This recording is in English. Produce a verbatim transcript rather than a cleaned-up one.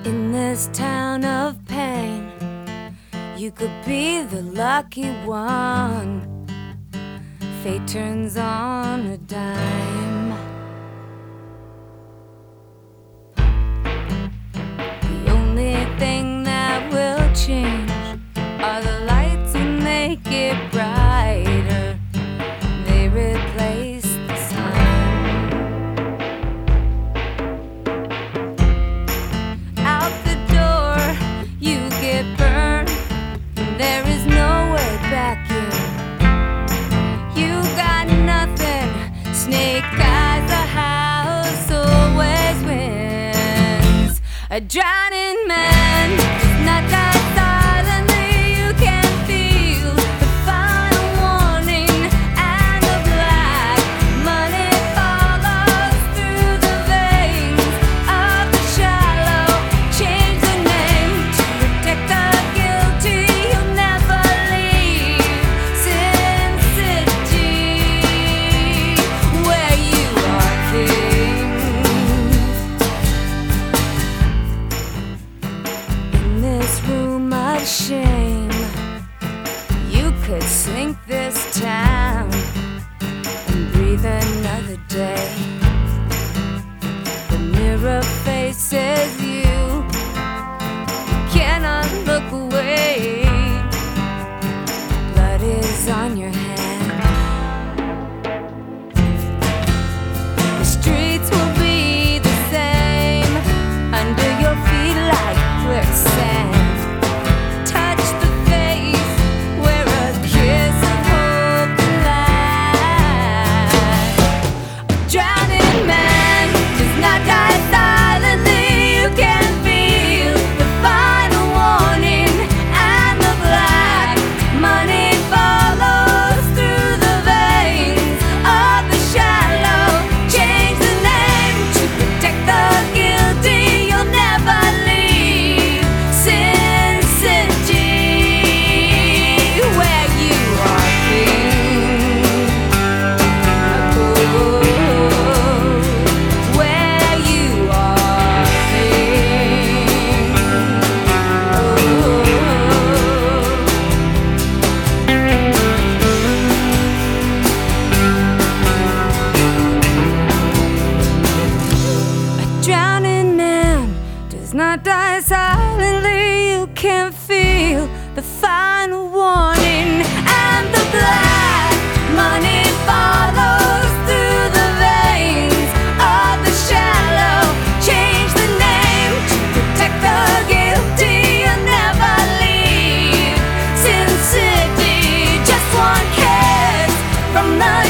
In this town of pain, you could be the lucky one. Fate turns on a dime. The only thing that will change are the lights, and they get brighter. They replace the sun. Out the door, you get burned, and there is no way back in. You got nothing, snake eyes, the house always wins. A drowning man does not die silently. You can feel the final warning, and the black money follows through the veins of the shallow. Change the name to protect the guilty. You'll never leave Sin City, where you are king. In this room of shame, you could slink this town and breathe another day. The mirror faces you, you cannot look away. Blood is on your hand. The streets will be the same under your feet like quicksand. Touch the face where a kiss of hope can lie. A drowning man does not die silently. You can feel the final warning, and the black money follows through the veins of the shallow. Change the name to protect the guilty. You'll never leave Sin City, where you are king. Oh, where you are king. Oh. A drowning man does not die silently. You can feel the final warning, and the black money follows through the veins of the shallow. Change the name to protect the guilty. You'll never leave Sin City. Just one kiss from the